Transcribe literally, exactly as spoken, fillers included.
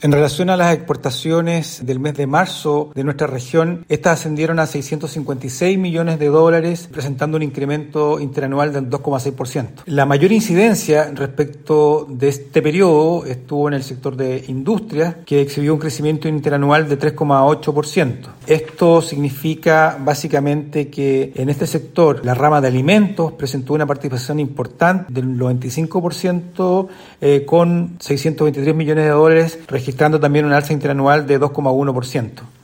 En relación a las exportaciones del mes de marzo de nuestra región, estas ascendieron a seiscientos cincuenta y seis millones de dólares, presentando un incremento interanual del dos coma seis por ciento. La mayor incidencia respecto de este periodo estuvo en el sector de industria, que exhibió un crecimiento interanual de tres coma ocho por ciento. Esto significa básicamente que en este sector la rama de alimentos presentó una participación importante del noventa y cinco por ciento eh, con seiscientos veintitrés millones de dólares, registrando también un alza interanual de dos coma uno por ciento.